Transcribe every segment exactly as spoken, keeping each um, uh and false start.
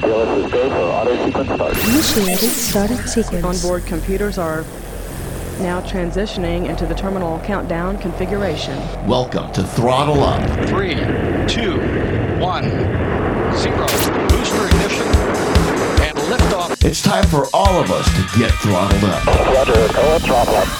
Fearless is go for auto sequence start. Initiated startup sequence. Onboard computers are now transitioning into the terminal countdown configuration. Welcome to Throttle Up. Three, two, one, zero. Booster ignition and liftoff. It's time for all of us to get throttled up. Roger, go throttle up.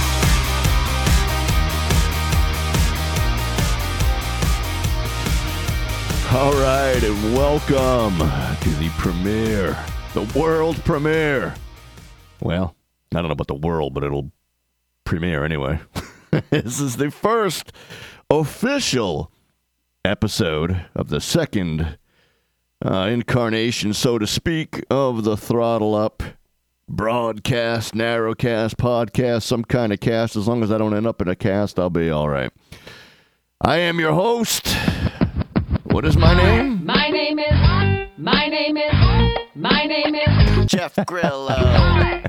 All right, and welcome to the premiere, the world premiere. Well, I don't know about the world, but it'll premiere anyway. This is the first official episode of the second uh, incarnation, so to speak, of the Throttle Up broadcast, narrowcast, podcast, some kind of cast. As long as I don't end up in a cast, I'll be all right. I am your host. What is my name? My name is, my name is, my name is Jeff Grillo.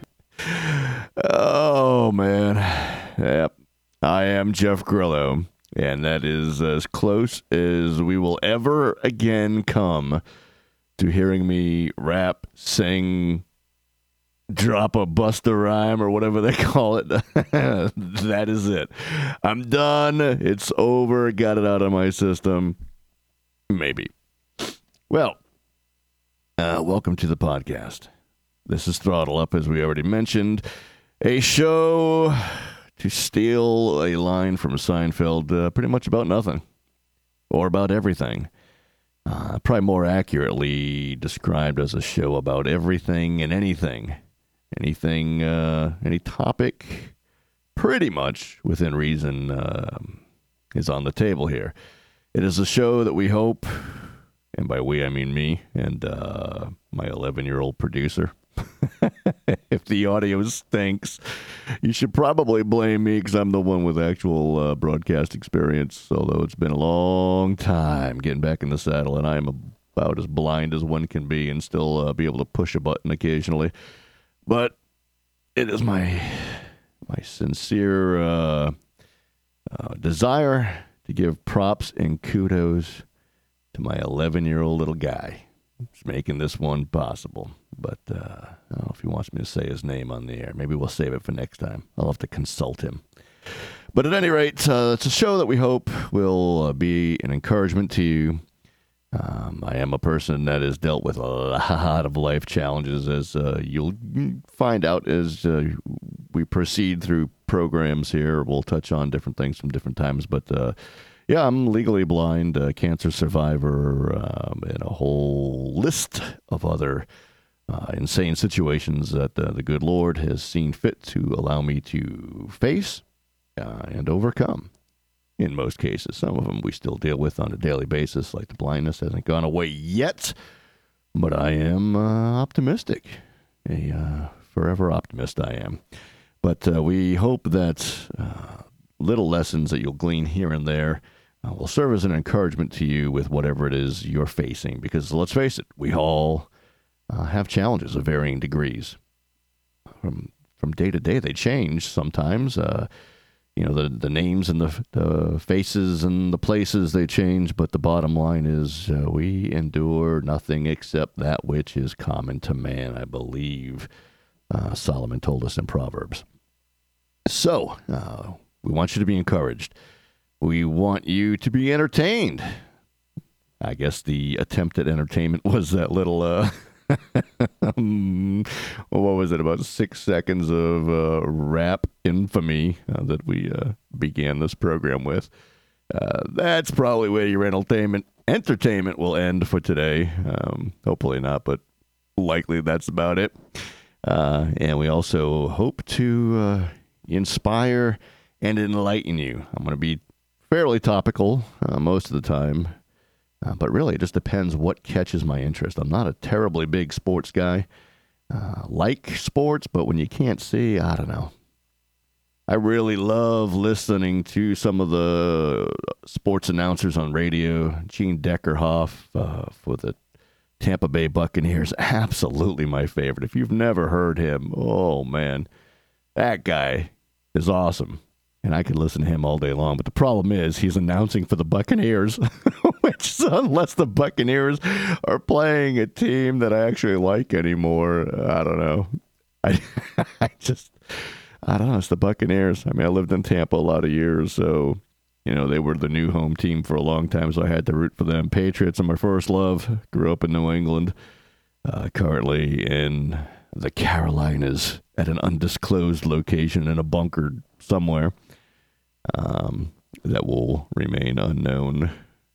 Oh, man. Yep. I am Jeff Grillo, and that is as close as we will ever again come to hearing me rap, sing, drop a Busta rhyme, or whatever they call it. That is it. I'm done. It's over. Got it out of my system. Maybe. Well, uh, welcome to the podcast. This is Throttle Up, as we already mentioned. A show, to steal a line from Seinfeld, uh, pretty much about nothing. Or about everything. Uh, probably more accurately described as a show about everything and anything. Anything, uh, any topic, pretty much within reason, uh, is on the table here. It is a show that we hope, and by we I mean me and uh, my eleven-year-old producer. If the audio stinks, you should probably blame me because I'm the one with actual uh, broadcast experience, although it's been a long time getting back in the saddle, and I am about as blind as one can be and still uh, be able to push a button occasionally. But it is my, my sincere uh, uh, desire to give props and kudos to my eleven-year-old little guy who's making this one possible. But uh, I don't know if he wants me to say his name on the air. Maybe we'll save it for next time. I'll have to consult him. But at any rate, uh, it's a show that we hope will uh, be an encouragement to you. Um, I am a person that has dealt with a lot of life challenges, as uh, you'll find out as uh, we proceed through programs here. We'll touch on different things from different times, but uh, yeah, I'm legally blind, uh, cancer survivor, um, and a whole list of other uh, insane situations that uh, the good Lord has seen fit to allow me to face uh, and overcome. In most cases, some of them we still deal with on a daily basis, like the blindness hasn't gone away yet, but I am uh, optimistic, a uh, forever optimist I am. But uh, we hope that uh, little lessons that you'll glean here and there uh, will serve as an encouragement to you with whatever it is you're facing. Because let's face it, we all uh, have challenges of varying degrees. From from day to day, they change sometimes. Uh, you know, the the names and the, the faces and the places, they change. But the bottom line is uh, we endure nothing except that which is common to man, I believe. Uh, Solomon told us in Proverbs. So, uh, we want you to be encouraged. We want you to be entertained. I guess the attempt at entertainment was that little, uh, um, what was it, about six seconds of uh, rap infamy uh, that we uh, began this program with. Uh, that's probably where your entertainment, entertainment will end for today. Um, hopefully not, but likely that's about it. Uh, and we also hope to uh, inspire and enlighten you. I'm going to be fairly topical uh, most of the time, uh, but really it just depends what catches my interest. I'm not a terribly big sports guy. Uh, like sports, but when you can't see, I don't know. I really love listening to some of the sports announcers on radio. Gene Deckerhoff uh, for the Tampa Bay Buccaneers, absolutely my favorite. If you've never heard him, oh man, that guy is awesome. And I could listen to him all day long. But the problem is he's announcing for the Buccaneers, Which, unless the Buccaneers are playing a team that I actually like anymore, I don't know. I, I just, I don't know. It's the Buccaneers. I mean, I lived in Tampa a lot of years, so, you know, they were the new home team for a long time, so I had to root for them. Patriots are my first love. Grew up in New England, uh, currently in the Carolinas at an undisclosed location in a bunker somewhere um, that will remain unknown.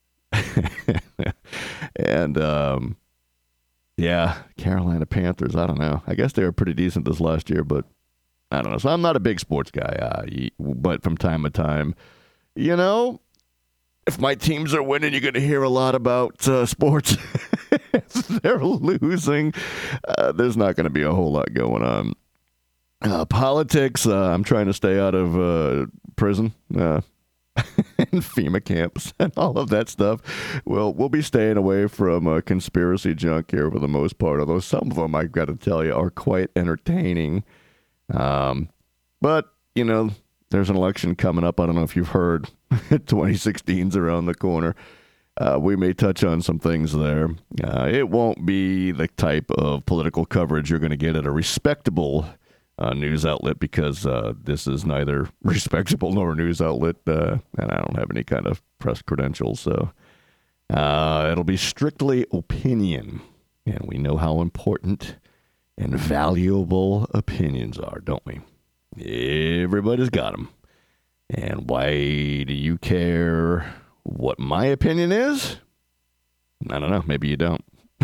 and, um, yeah, Carolina Panthers, I don't know. I guess they were pretty decent this last year, but I don't know. So I'm not a big sports guy, uh, but from time to time, you know, if my teams are winning, you're going to hear a lot about uh, sports. If they're losing, uh, there's not going to be a whole lot going on. Uh, politics, uh, I'm trying to stay out of uh, prison uh, and FEMA camps and all of that stuff. Well, we'll be staying away from uh, conspiracy junk here for the most part, although some of them, I've got to tell you, are quite entertaining. Um, but, you know, there's an election coming up. I don't know if you've heard. twenty sixteen's around the corner. Uh, we may touch on some things there. Uh, it won't be the type of political coverage you're going to get at a respectable uh, news outlet because uh, this is neither respectable nor a news outlet, uh, and I don't have any kind of press credentials. So uh, it'll be strictly opinion, and we know how important and valuable opinions are, don't we? Everybody's got them. And why do you care what my opinion is? I don't know. Maybe you don't.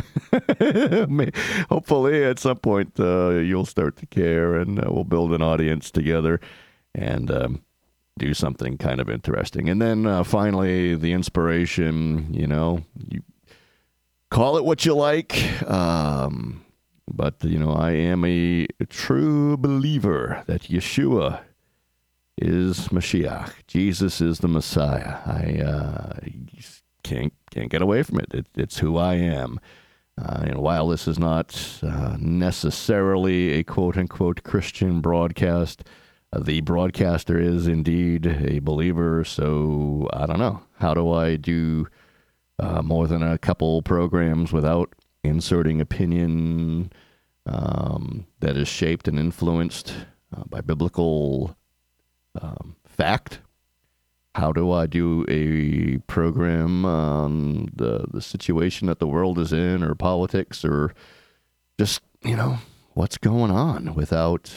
Hopefully, at some point, uh, you'll start to care, and uh, we'll build an audience together and um, do something kind of interesting. And then uh, finally, the inspiration, you know, you call it what you like. Um, but, you know, I am a true believer that Yeshua is Mashiach. Jesus is the Messiah. I uh, can't can't get away from it. it it's who I am. Uh, and while this is not uh, necessarily a quote-unquote Christian broadcast, uh, the broadcaster is indeed a believer. So I don't know. How do I do uh, more than a couple programs without inserting opinion um, that is shaped and influenced uh, by biblical Um, fact? How do I do a program on the the situation that the world is in, or politics, or just, you know, what's going on without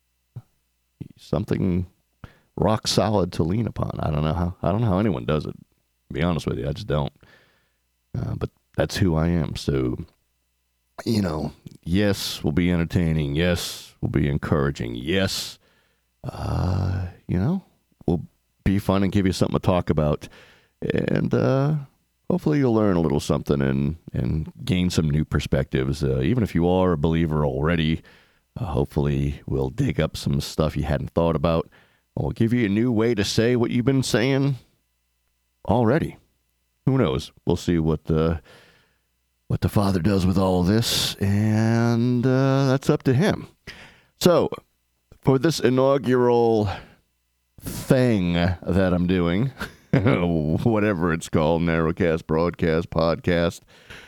something rock solid to lean upon? I don't know how. I don't know how anyone does it. To be honest with you, I just don't. Uh, but that's who I am. So, you know, yes, we'll be entertaining. Yes, we'll be encouraging. Yes. Uh, you know, we'll be fun and give you something to talk about. And uh, hopefully you'll learn a little something and, and gain some new perspectives. Uh, even if you are a believer already, uh, hopefully we'll dig up some stuff you hadn't thought about. We'll give you a new way to say what you've been saying already. Who knows? We'll see what the, what the Father does with all of this, and uh, that's up to him. So, for this inaugural thing that I'm doing, whatever it's called, narrowcast, broadcast, podcast,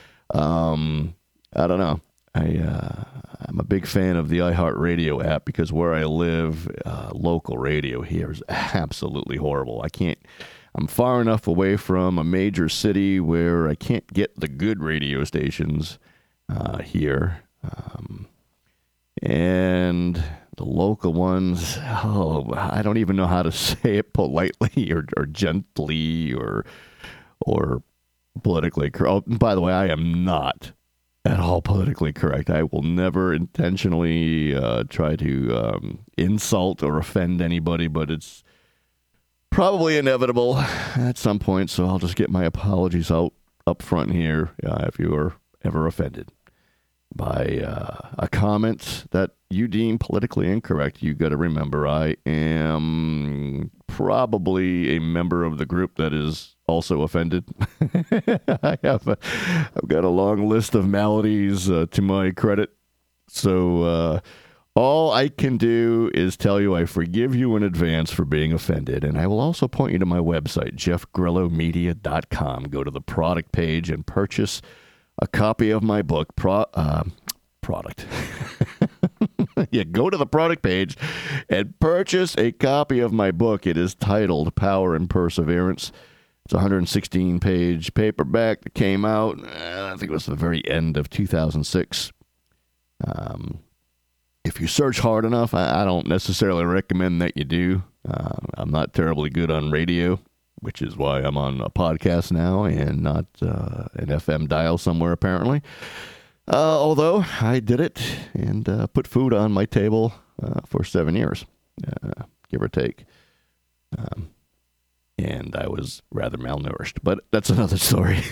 um, I don't know. I, uh, I'm a big fan of the iHeartRadio app because where I live, uh, local radio here is absolutely horrible. I can't, I'm far enough away from a major city where I can't get the good radio stations uh, here. Um, and the local ones, oh, I don't even know how to say it politely or, or gently or or politically correct. Oh, by the way, I am not at all politically correct. I will never intentionally uh, try to um, insult or offend anybody, but it's probably inevitable at some point, so I'll just get my apologies out up front here uh, if you were ever offended by uh, a comment that you deem politically incorrect. You got to remember, I am probably a member of the group that is also offended. I have a, I've got a long list of maladies uh, to my credit. So uh, All I can do is tell you I forgive you in advance for being offended, and I will also point you to my website, jeff grillo media dot com. Go to the product page and purchase a copy of my book, Pro, uh, Product. Yeah, go to the product page and purchase a copy of my book. It is titled Power and Perseverance. It's a one hundred sixteen page paperback that came out, uh, I think it was the very end of two thousand six. Um, if you search hard enough, I, I don't necessarily recommend that you do. Uh, I'm not terribly good on radio, which is why I'm on a podcast now and not uh, an F M dial somewhere, apparently. Uh, although I did it and uh, put food on my table uh, for seven years, uh, give or take. Um, and I was rather malnourished, but that's another story.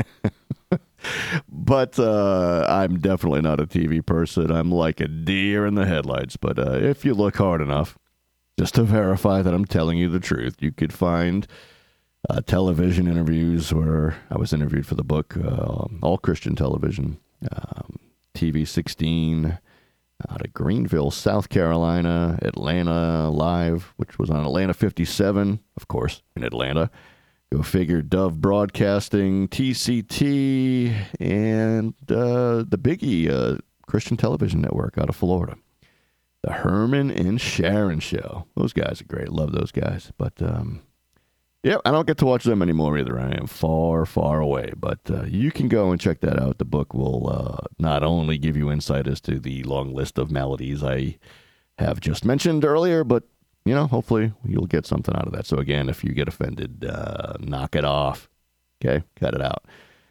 But uh, I'm definitely not a T V person. I'm like a deer in the headlights. But uh, if you look hard enough, just to verify that I'm telling you the truth, you could find uh, television interviews where I was interviewed for the book, uh, all Christian television. Um, T V sixteen out of Greenville, South Carolina, Atlanta Live, which was on Atlanta fifty-seven, of course, in Atlanta. Go figure, Dove Broadcasting, T C T, and uh, the biggie, uh, Christian Television Network out of Florida. The Herman and Sharon Show. Those guys are great. Love those guys. But, um, yeah, I don't get to watch them anymore either. I am far, far away. But uh, you can go and check that out. The book will uh, not only give you insight as to the long list of maladies I have just mentioned earlier, but, you know, hopefully you'll get something out of that. So, again, if you get offended, uh, knock it off. Okay? Cut it out.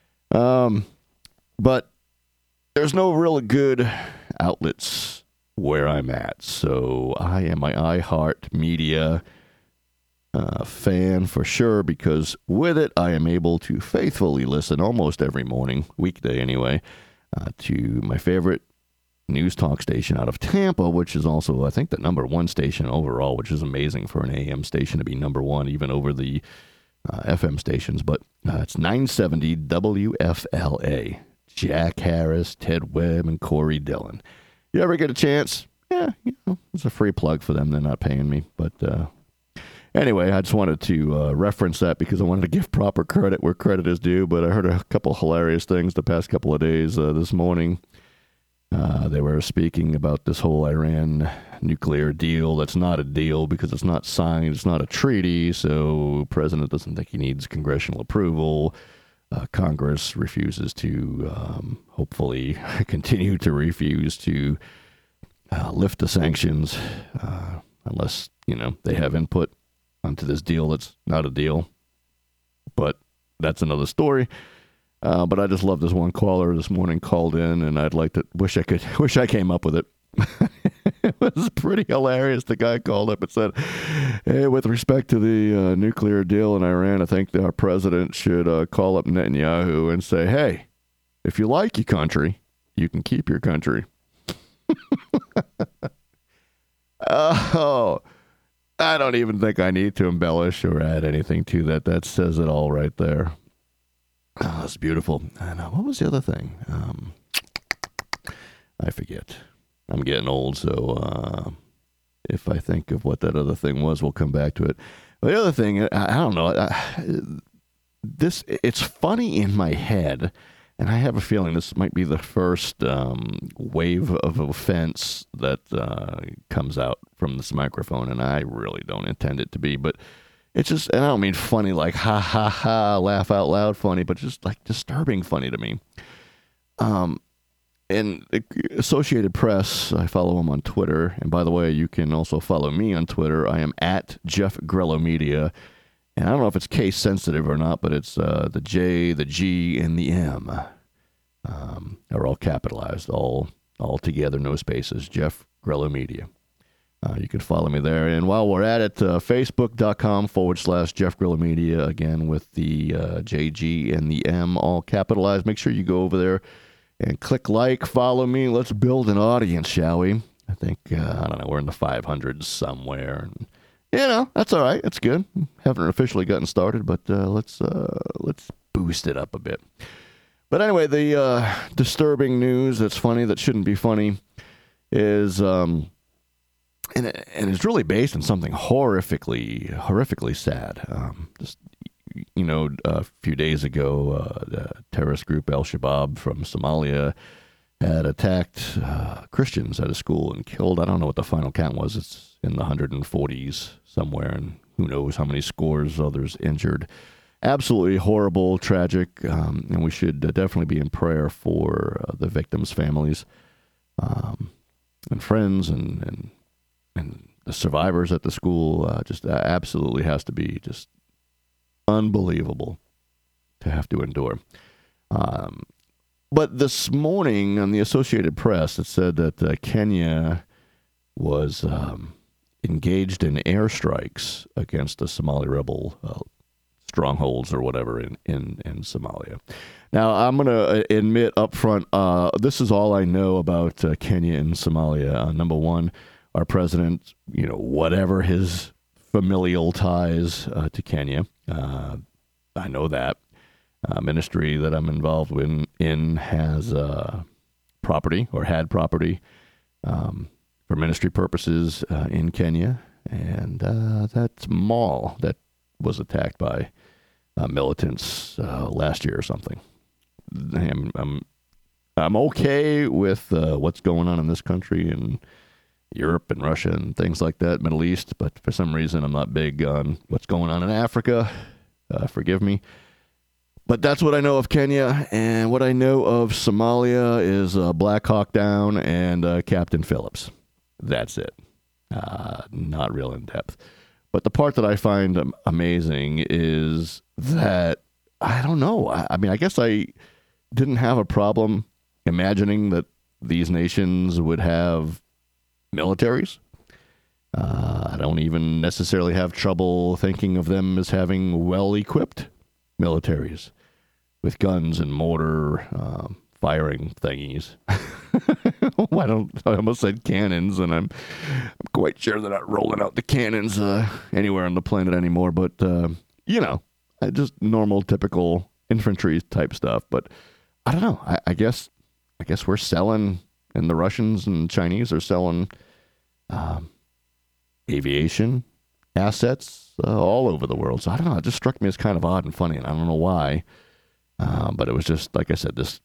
Um, but there's no really good outlets where I'm at. So I am my iHeartMedia Uh, fan for sure, because with it I am able to faithfully listen almost every morning, weekday anyway, uh, to my favorite news talk station out of Tampa, which is also, I think, the number one station overall, which is amazing for an A M station to be number one, even over the uh, F M stations. But uh, it's nine seventy W F L A. Jack Harris, Ted Webb, and Corey Dillon. You ever get a chance? Yeah, you know, it's a free plug for them. They're not paying me, but uh, anyway, I just wanted to uh, reference that because I wanted to give proper credit where credit is due. But I heard a couple hilarious things the past couple of days. Uh, this morning, uh, they were speaking about this whole Iran nuclear deal. That's not a deal because it's not signed. It's not a treaty. So the president doesn't think he needs congressional approval. Uh, Congress refuses to, um, hopefully, continue to refuse to uh, lift the sanctions uh, unless, you know, they have input onto this deal that's not a deal. But that's another story. Uh, but I just love this one caller this morning called in, and I'd like to wish I could wish I came up with it. It was pretty hilarious. The guy called up and said, "Hey, with respect to the uh, nuclear deal in Iran, I think our president should uh, call up Netanyahu and say, hey, if you like your country, you can keep your country." Oh. I don't even think I need to embellish or add anything to that. That says it all right there. Oh, it's beautiful. I know. What was the other thing? Um, I forget. I'm getting old, so uh, if I think of what that other thing was, we'll come back to it. The other thing, I, I don't know. I, this it's funny in my head, and I have a feeling this might be the first um, wave of offense that uh, comes out from this microphone, and I really don't intend it to be, but it's just, and I don't mean funny like ha ha ha, laugh out loud funny, but just like disturbing funny to me. Um, and Associated Press, I follow them on Twitter, and by the way, you can also follow me on Twitter. I am at Jeff Grillo Media. And I don't know if it's case sensitive or not, but it's uh, the J, the G, and the M um, are all capitalized, all all together, no spaces. Jeff Grillo Media. Uh, you can follow me there. And while we're at it, uh, facebook.com forward slash Jeff Grillo Media, again, with the uh, J, G, and the M all capitalized. Make sure you go over there and click like, follow me. Let's build an audience, shall we? I think, uh, I don't know, we're in the five hundreds somewhere. And, you know, that's all right. It's good. Haven't officially gotten started, but uh, let's uh, let's boost it up a bit. But anyway, the uh, disturbing news that's funny that shouldn't be funny is um, and and it's really based on something horrifically horrifically sad. Um, just you know, a few days ago, uh, the terrorist group Al Shabaab from Somalia had attacked uh, Christians at a school and killed, I don't know what the final count was, it's in the one hundred forties somewhere, and who knows how many scores others injured. Absolutely horrible, tragic, um, and we should uh, definitely be in prayer for uh, the victims' families um, and friends and, and and the survivors at the school. Uh, just uh, absolutely has to be just unbelievable to have to endure. Um, but this morning on the Associated Press, it said that uh, Kenya was um, engaged in airstrikes against the Somali rebel uh, strongholds or whatever in, in, in Somalia. Now, I'm going to admit up front, uh, this is all I know about uh, Kenya and Somalia. Uh, number one, our president, you know, whatever his familial ties uh, to Kenya, uh, I know that. Uh, ministry that I'm involved in, in has uh, property or had property um, for ministry purposes uh, in Kenya. And uh, that mall that was attacked by uh, militants uh, last year or something. I'm, I'm, I'm okay with uh, what's going on in this country and Europe and Russia and things like that, Middle East, but for some reason I'm not big on what's going on in Africa. Uh, forgive me. But that's what I know of Kenya, and what I know of Somalia is uh, Black Hawk Down and uh, Captain Phillips. That's it. Uh, not real in depth. But the part that I find um, amazing is that, I don't know, I, I mean, I guess I didn't have a problem imagining that these nations would have militaries. Uh, I don't even necessarily have trouble thinking of them as having well-equipped militaries with guns and mortar um, firing thingies. I don't. I almost said cannons, and I'm, I'm quite sure they're not rolling out the cannons uh, anywhere on the planet anymore. But uh, you know, just normal, typical infantry type stuff. But I don't know. I, I guess. I guess we're selling, and the Russians and Chinese are selling um, aviation assets uh, all over the world. So I don't know. It just struck me as kind of odd and funny, and I don't know why. Uh, but it was just, like I said, this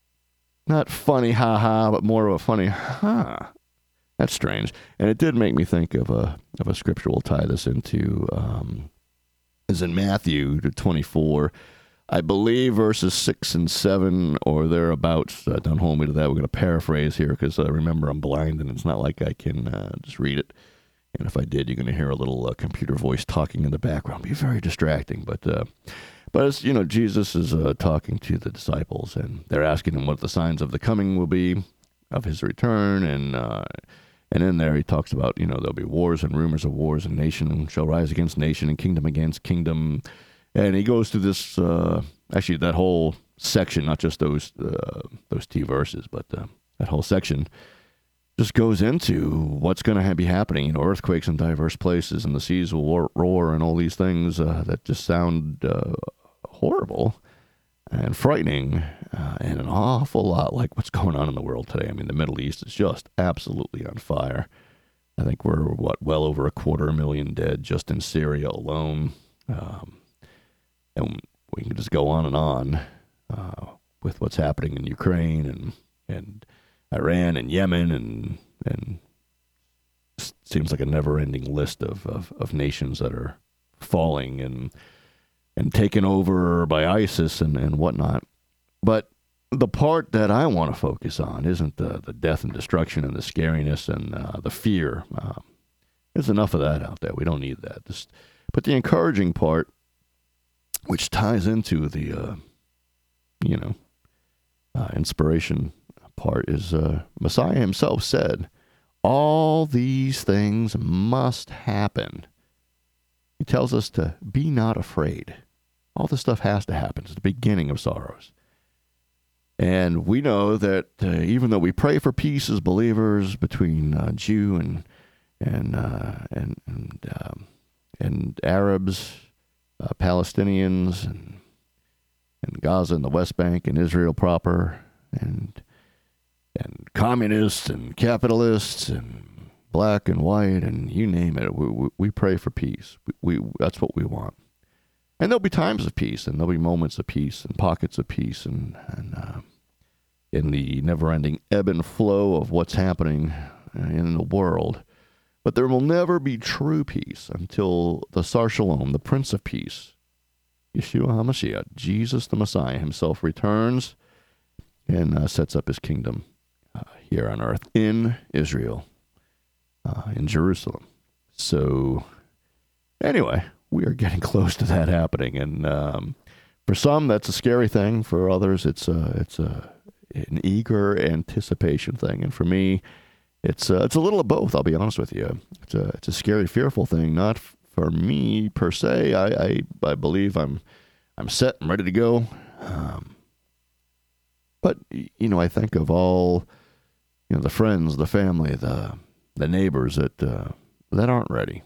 not funny, ha ha, but more of a funny, huh. That's strange. And it did make me think of a of a scripture. We'll tie this into, um, is in Matthew twenty-four, I believe verses six and seven or thereabouts. Uh, don't hold me to that. We're going to paraphrase here because uh, remember, I'm blind and it's not like I can uh, just read it. And if I did, you're going to hear a little uh, computer voice talking in the background. Be very distracting. But, uh, but as you know, Jesus is uh, talking to the disciples, and they're asking him what the signs of the coming will be of his return. And uh, and in there, he talks about, you know, there'll be wars and rumors of wars, and nation shall rise against nation, and kingdom against kingdom. And he goes through this, uh, actually, that whole section, not just those uh, those two verses, but uh, that whole section just goes into what's going to be happening. You know, earthquakes in diverse places, and the seas will roar, and all these things uh, that just sound uh, horrible and frightening, uh, and an awful lot like what's going on in the world today. I mean, the Middle East is just absolutely on fire. I think we're, what, well over a quarter million dead just in Syria alone. Um, and we can just go on and on uh, with what's happening in Ukraine and and Iran and Yemen, and and it seems like a never-ending list of, of, of nations that are falling and and taken over by ISIS and, and whatnot. But the part that I want to focus on isn't the, the death and destruction and the scariness and uh, the fear. Um, there's enough of that out there. We don't need that. Just, but the encouraging part, which ties into the, uh, you know, uh, inspiration part, is uh, Messiah himself said, all these things must happen. He tells us to be not afraid. All this stuff has to happen. It's the beginning of sorrows. And we know that uh, even though we pray for peace as believers between uh, Jew and and uh, and and, um, and Arabs, uh, Palestinians, and and Gaza and the West Bank and Israel proper, and and communists and capitalists and black and white and you name it. We, we, we pray for peace. We, we That's what we want. And there'll be times of peace, and there'll be moments of peace and pockets of peace, and, and uh, in the never-ending ebb and flow of what's happening in the world. But there will never be true peace until the Sar Shalom, the Prince of Peace, Yeshua HaMashiach, Jesus the Messiah himself, returns and uh, sets up his kingdom uh, here on earth in Israel, uh, in Jerusalem. So, anyway, we are getting close to that happening, and um, for some, that's a scary thing. For others, it's a, it's a, an eager anticipation thing, and for me, it's uh, it's a little of both. I'll be honest with you. It's a it's a scary, fearful thing. Not f- for me per se. I, I I believe I'm I'm set and ready to go. Um, but you know, I think of all you know the friends, the family, the the neighbors that uh, that aren't ready.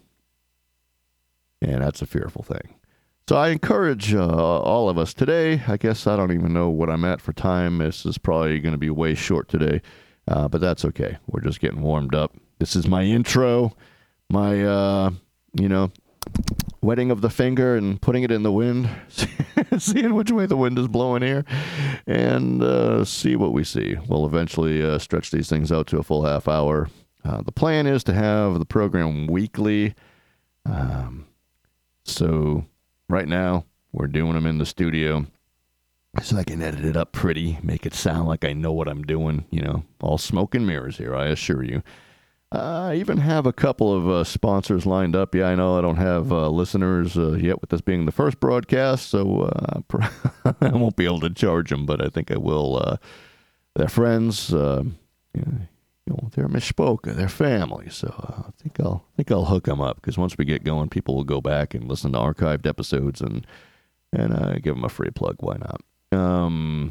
And that's a fearful thing. So I encourage uh, all of us today. I guess I don't even know what I'm at for time. This is probably going to be way short today, uh, but that's okay. We're just getting warmed up. This is my intro, my, uh, you know, wetting of the finger and putting it in the wind, seeing which way the wind is blowing here, and uh, see what we see. We'll eventually uh, stretch these things out to a full half hour. Uh, the plan is to have the program weekly. Um, so right now we're doing them in the studio so I can edit it up pretty, make it sound like I know what I'm doing, you know, all smoke and mirrors here, I assure you. Uh, I even have a couple of uh, sponsors lined up. Yeah, I know I don't have uh, listeners uh, yet with this being the first broadcast, so uh, I won't be able to charge them, but I think I will. Uh, they're friends, uh, you know, You know, they're mishpoka, they're family, so uh, I think I'll think I'll hook them up, because once we get going, people will go back and listen to archived episodes and and uh, give them a free plug. Why not? Um,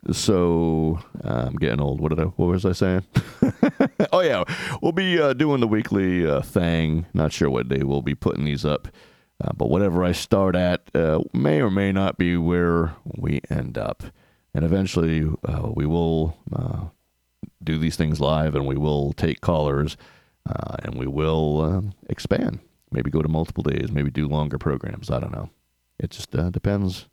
so uh, I'm getting old. What did I? What was I saying? Oh yeah, we'll be uh, doing the weekly uh, thing. Not sure what day we'll be putting these up, uh, but whatever I start at uh, may or may not be where we end up, and eventually uh, we will. Uh, do these things live, and we will take callers, uh, and we will uh, expand. Maybe go to multiple days, maybe do longer programs. I don't know. It just uh, depends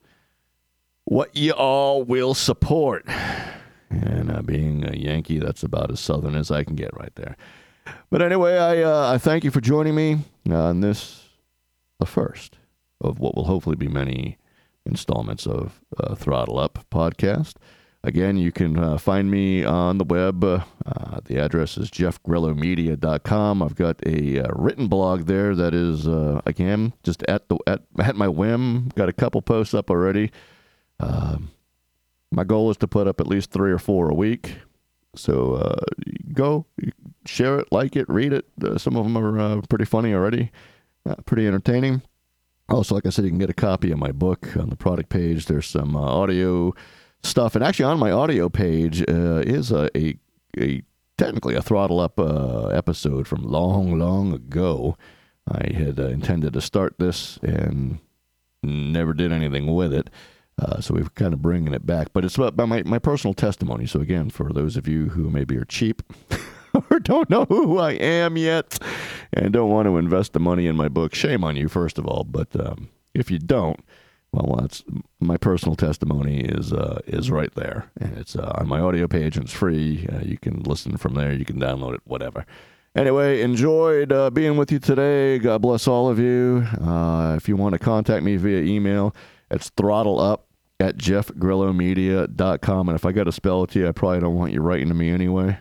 what you all will support. And uh, being a Yankee, that's about as southern as I can get right there. But anyway, I uh, I thank you for joining me on this, the first of what will hopefully be many installments of uh, Throttle Up podcast. Again, you can uh, find me on the web. Uh, uh, the address is jeff grillo media dot com. I've got a uh, written blog there that is, uh, again, just at the at, at my whim. Got a couple posts up already. Uh, my goal is to put up at least three or four a week. So uh, go, share it, like it, read it. Uh, some of them are uh, pretty funny already, uh, pretty entertaining. Also, like I said, you can get a copy of my book on the product page. There's some uh, audio stuff, and actually on my audio page uh, is a, a a technically a Throttle Up uh, episode from long, long ago. I had uh, intended to start this and never did anything with it, uh, so we're kind of bringing it back. But it's about my, my personal testimony. So again, for those of you who maybe are cheap or don't know who I am yet and don't want to invest the money in my book, shame on you, first of all. But um, if you don't, well, that's my personal testimony is uh, is right there, and it's uh, on my audio page, and it's free. Uh, you can listen from there. You can download it, whatever. Anyway, enjoyed uh, being with you today. God bless all of you. Uh, if you want to contact me via email, it's throttleup at jeff grillo media dot com. And if I got to spell it to you, I probably don't want you writing to me anyway.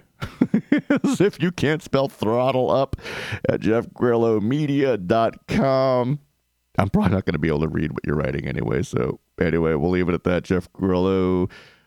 As if you can't spell throttle up at jeff grillo media dot com. I'm probably not going to be able to read what you're writing anyway. So anyway, we'll leave it at that. jeff grillo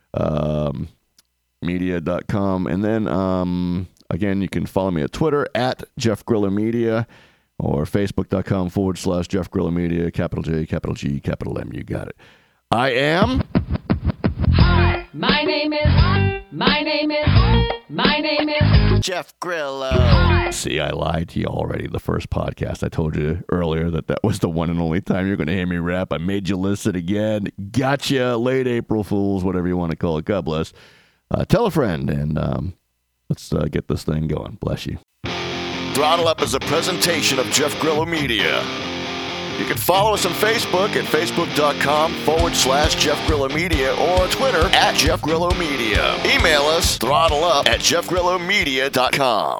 media dot com. And then, um, again, you can follow me at Twitter at Jeff Grillo Media, or facebook.com forward slash Jeff Grillo Media, capital J, capital G, capital M. You got it. I am... Hi, my name is, my name is, my name is Jeff Grillo. See, I lied to you already the first podcast. I told you earlier that that was the one and only time you're going to hear me rap. I made you listen again. Gotcha, late April Fools, whatever you want to call it. God bless. Uh, tell a friend, and um, let's uh, get this thing going. Bless you. Throttle Up is a presentation of Jeff Grillo Media. You can follow us on Facebook at facebook.com forward slash Jeff Grillo Media or on Twitter at Jeff Grillo Media. Email us throttleup at jeffgrillomedia dot com.